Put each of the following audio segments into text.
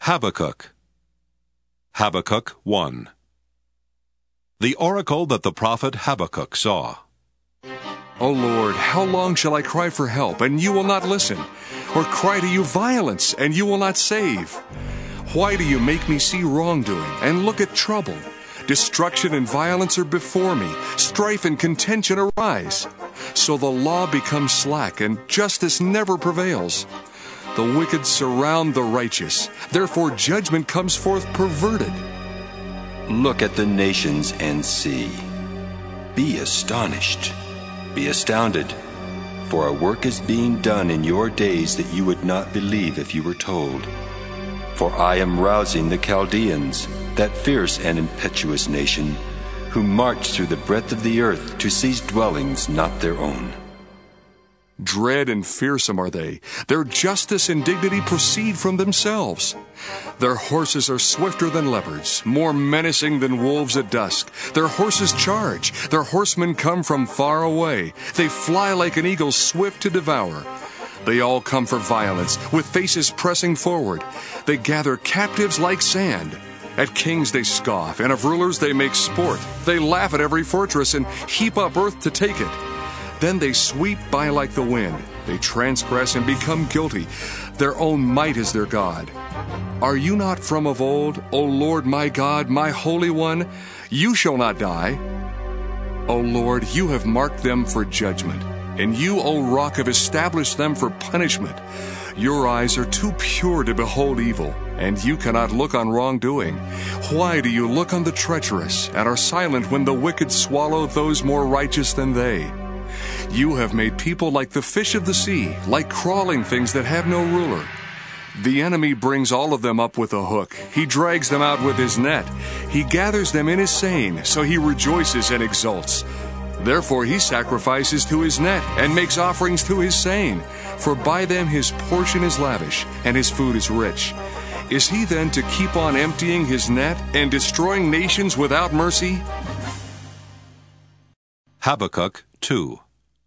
Habakkuk. Habakkuk 1. The oracle that the prophet Habakkuk saw. O Lord, how long shall I cry for help, and you will not listen? Or cry to you violence, and you will not save? Why do you make me see wrongdoing, and look at trouble? Destruction and violence are before me. Strife and contention arise. So the law becomes slack, and justice never prevails. The wicked surround the righteous. Therefore judgment comes forth perverted. Look at the nations and see. Be astonished. Be astounded. For a work is being done in your days that you would not believe if you were told. For I am rousing the Chaldeans, that fierce and impetuous nation, who march through the breadth of the earth to seize dwellings not their own. Dread and fearsome are they. Their justice and dignity proceed from themselves. Their horses are swifter than leopards, more menacing than wolves at dusk. Their horses charge. Their horsemen come from far away. They fly like an eagle swift to devour. They all come for violence, with faces pressing forward. They gather captives like sand. At kings they scoff, and of rulers they make sport. They laugh at every fortress and heap up earth to take it. Then they sweep by like the wind. They transgress and become guilty. Their own might is their God. Are you not from of old, O Lord my God, my Holy One? You shall not die. O Lord, you have marked them for judgment, and you, O Rock, have established them for punishment. Your eyes are too pure to behold evil, and you cannot look on wrongdoing. Why do you look on the treacherous, and are silent when the wicked swallow those more righteous than they? You have made people like the fish of the sea, like crawling things that have no ruler. The enemy brings all of them up with a hook. He drags them out with his net. He gathers them in his seine, so he rejoices and exults. Therefore he sacrifices to his net and makes offerings to his seine, for by them his portion is lavish, and his food is rich. Is he then to keep on emptying his net and destroying nations without mercy? Habakkuk 2.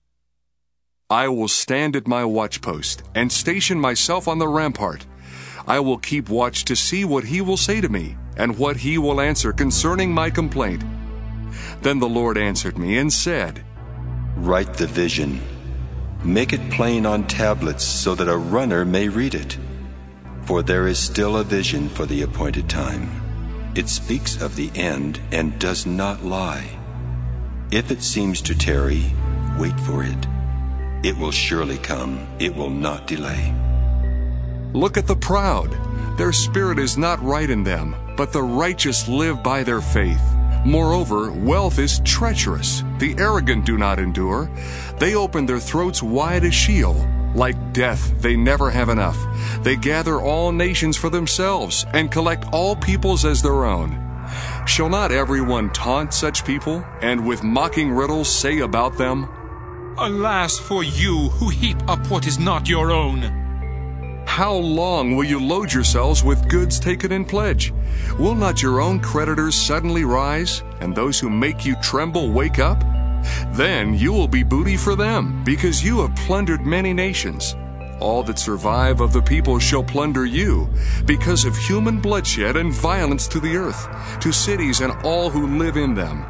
I will stand at my watchpost and station myself on the rampart. I will keep watch to see what he will say to me and what he will answer concerning my complaint. Then the Lord answered me and said, Write the vision. Make it plain on tablets so that a runner may read it. For there is still a vision for the appointed time. It speaks of the end and does not lie. If it seems to tarry, wait for it. It will surely come. It will not delay. Look at the proud. Their spirit is not right in them, but the righteous live by their faith. Moreover, wealth is treacherous. The arrogant do not endure. They open their throats wide as Sheol. Like death, they never have enough. They gather all nations for themselves and collect all peoples as their own. Shall not everyone taunt such people, and with mocking riddles say about them, Alas for you who heap up what is not your own. How long will you load yourselves with goods taken in pledge? Will not your own creditors suddenly rise, and those who make you tremble wake up? Then you will be booty for them, because you have plundered many nations. All that survive of the people shall plunder you, because of human bloodshed and violence to the earth, to cities and all who live in them.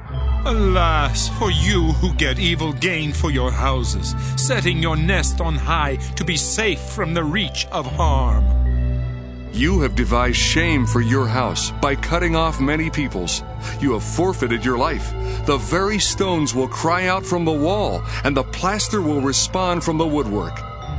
Alas for you who get evil gain for your houses, setting your nest on high to be safe from the reach of harm. You have devised shame for your house by cutting off many peoples. You have forfeited your life. The very stones will cry out from the wall, and the plaster will respond from the woodwork.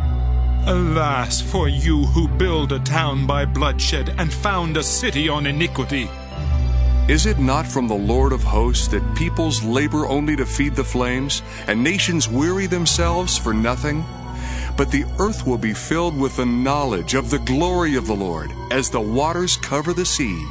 Alas for you who build a town by bloodshed and found a city on iniquity. Is it not from the Lord of hosts that peoples labor only to feed the flames, and nations weary themselves for nothing? But the earth will be filled with the knowledge of the glory of the Lord, as the waters cover the sea.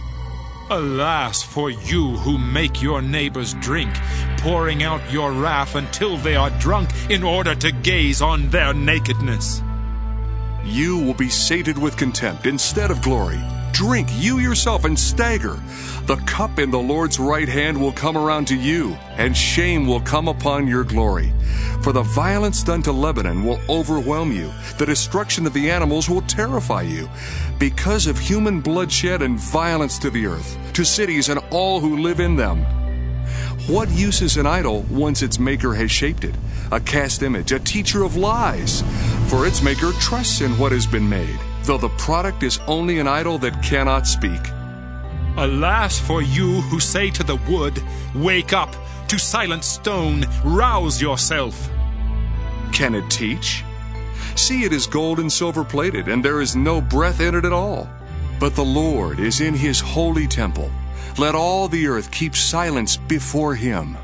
Alas for you who make your neighbors drink, pouring out your wrath until they are drunk in order to gaze on their nakedness. You will be sated with contempt instead of glory. drink, you yourself, and stagger. The cup in the Lord's right hand will come around to you, and shame will come upon your glory. For the violence done to Lebanon will overwhelm you. The destruction of the animals will terrify you. Because of human bloodshed and violence to the earth, to cities and all who live in them. What use is an idol once its maker has shaped it? A cast image, a teacher of lies. For its maker trusts in what has been made, though the product is only an idol that cannot speak. Alas for you who say to the wood, "Wake up," to silent stone, "Rouse yourself." Can it teach? See, it is gold and silver plated, and there is no breath in it at all. But the Lord is in his holy temple. Let all the earth keep silence before him.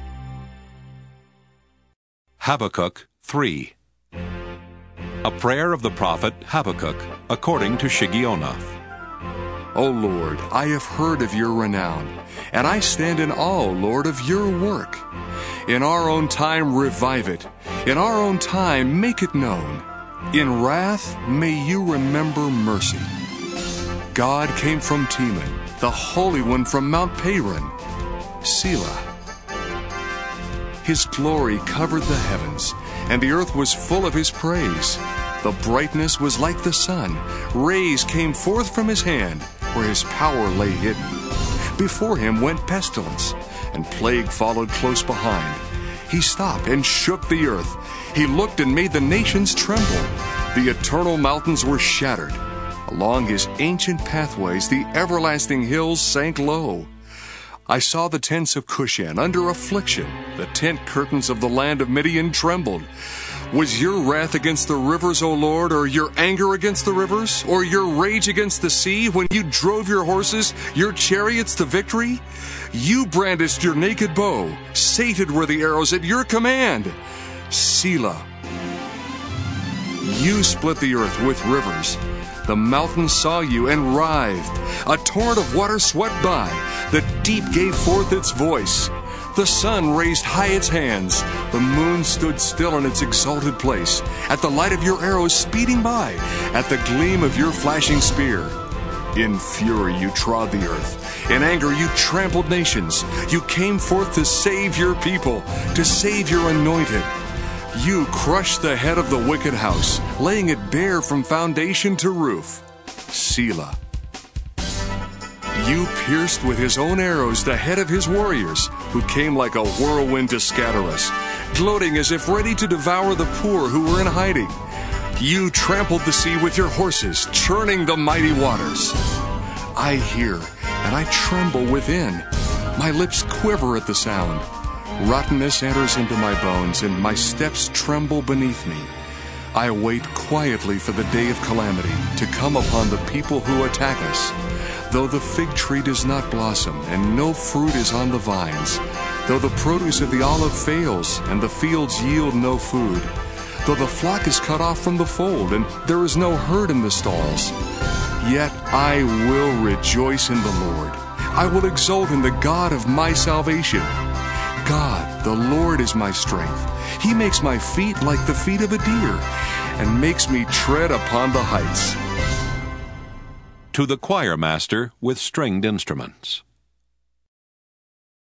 Habakkuk 3. A prayer of the prophet Habakkuk according to Shigionoth. O Lord, I have heard of your renown, and I stand in awe, Lord, of your work. In our own time revive it. In our own time make it known. In wrath may you remember mercy. God came from Teman, the Holy One from Mount Paran. Selah. His glory covered the heavens, and the earth was full of his praise. The brightness was like the sun. Rays came forth from his hand, where his power lay hidden. Before him went pestilence, and plague followed close behind. He stopped and shook the earth. He looked and made the nations tremble. The eternal mountains were shattered. Along his ancient pathways, the everlasting hills sank low. I saw the tents of Cushan under affliction. The tent curtains of the land of Midian trembled. Was your wrath against the rivers, O Lord, or your anger against the rivers, or your rage against the sea, when you drove your horses, your chariots to victory? You brandished your naked bow. Sated were the arrows at your command. Selah. You split the earth with rivers. The mountains saw you and writhed. A torrent of water swept by. The deep gave forth its voice. The sun raised high its hands. The moon stood still in its exalted place. At the light of your arrows speeding by. At the gleam of your flashing spear. In fury you trod the earth. In anger you trampled nations. You came forth to save your people, to save your anointed. You crushed the head of the wicked house, laying it bare from foundation to roof. Selah. You pierced with his own arrows the head of his warriors, who came like a whirlwind to scatter us, gloating as if ready to devour the poor who were in hiding. You trampled the sea with your horses, churning the mighty waters. I hear, and I tremble within. My lips quiver at the sound. Rottenness enters into my bones, and my steps tremble beneath me. I wait quietly for the day of calamity to come upon the people who attack us. Though the fig tree does not blossom, and no fruit is on the vines, though the produce of the olive fails, and the fields yield no food, though the flock is cut off from the fold, and there is no herd in the stalls, yet I will rejoice in the Lord. I will exult in the God of my salvation. God, the Lord, is my strength. He makes my feet like the feet of a deer, and makes me tread upon the heights. To the choir master with stringed instruments.